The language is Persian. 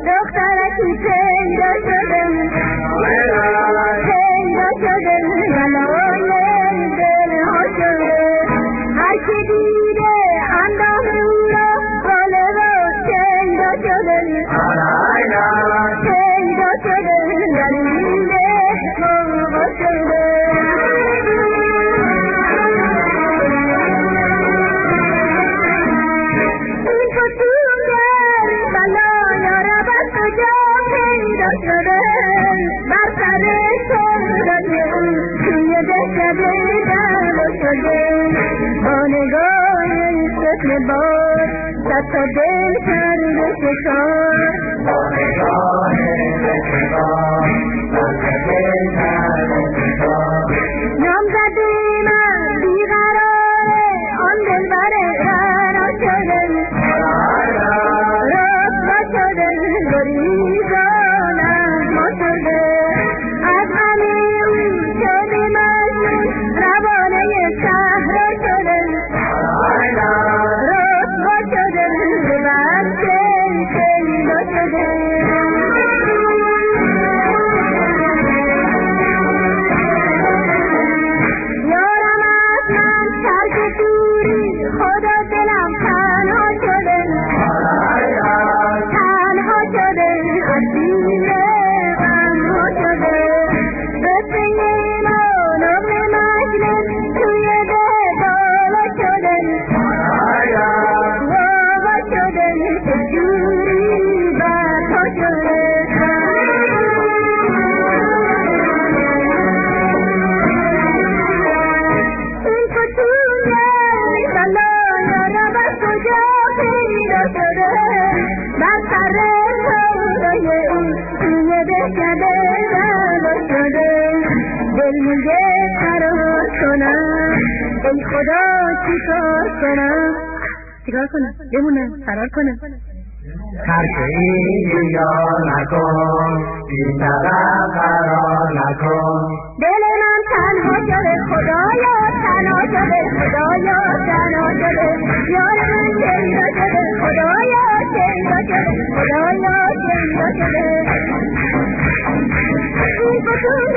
دخترکی پیدا شده پیدا شده بلای دلها شده هر که دیده اندام او را باله را پیدا شده پیدا شده دلیل موقع شده این فتونگر بلای را بس کجا پیدا شده بر سر سردای او توی دشته دلو شده با نگاه سفل باد دست و دل کرده شکار با نگاه سفل باد دست و دل کرده شکار نام زده من بیقراره آن دل بره رنا شده رسوا شده گریزانم ما شده از همه او شده مجنون روانه صحرا شده رسوا شده به بچه پیدا شده یارم از من ترک دوری خدا دلم تنها شده تنها شده اسیر غمها شده قصه ما نقل مجلس توی ده بالا شده بابا شده که جوری برپا شده این فتونگر بلای را بس کجا پیدا شده بر سر سودای او توی دشته دلو شده دل میگه فرار کنم ای خدا چیکار کنم بمونم فرار کنم ترک این یار نکن بی سبب فرار نکن دل من تنها شده خدایا تنها شده خدایا تنها شده یار من پیدا شده خدایا پیدا شده خدایا پیدا شده این فتون